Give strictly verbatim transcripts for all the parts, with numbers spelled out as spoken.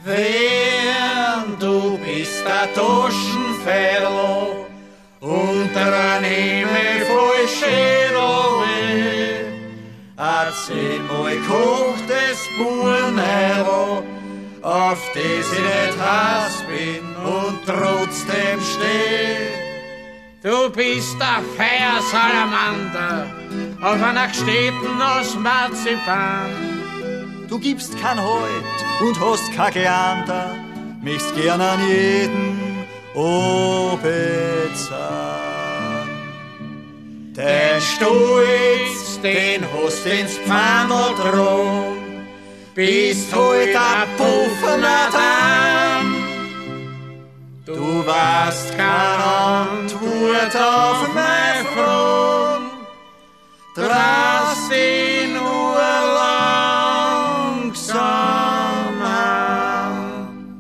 Während du bist der Taschenfährl unter einem Himmel voll Schädel. Zehnmal kocht das Buben heran, auf das ich nicht heiß bin und trotzdem steh. Du bist der Feiersalamander auf einer Gstätten aus Marzipan. Du gibst kein Halt und hast kein Gleander, möchtst gern an jeden obezahn. Den Stolz, den hast ins Pfannel dran, bist halt ein Puffener Damm. Du weißt keine Antwort auf meine Frage, traust dich nur langsam an.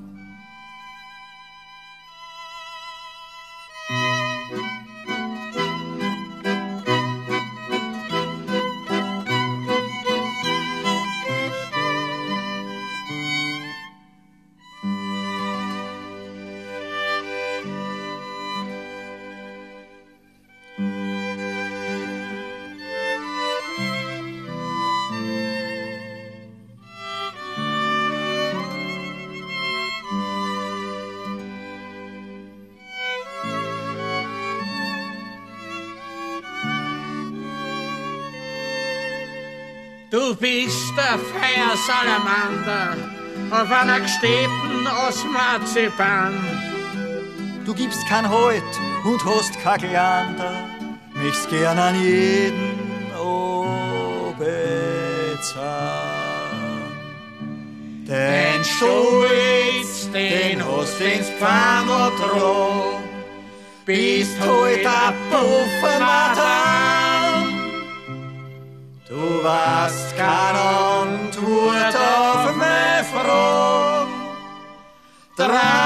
Du bist der Feiersalamander auf einer Gstätten aus Marzipan. Du gibst kein Halt und hast kein Gleander, möchtst gern an jeden obezahn. Den Stolz, den hast ins Pfannel dran, bist halt ein Puffener Damm. Du weißt keine Antwort auf meine Frage,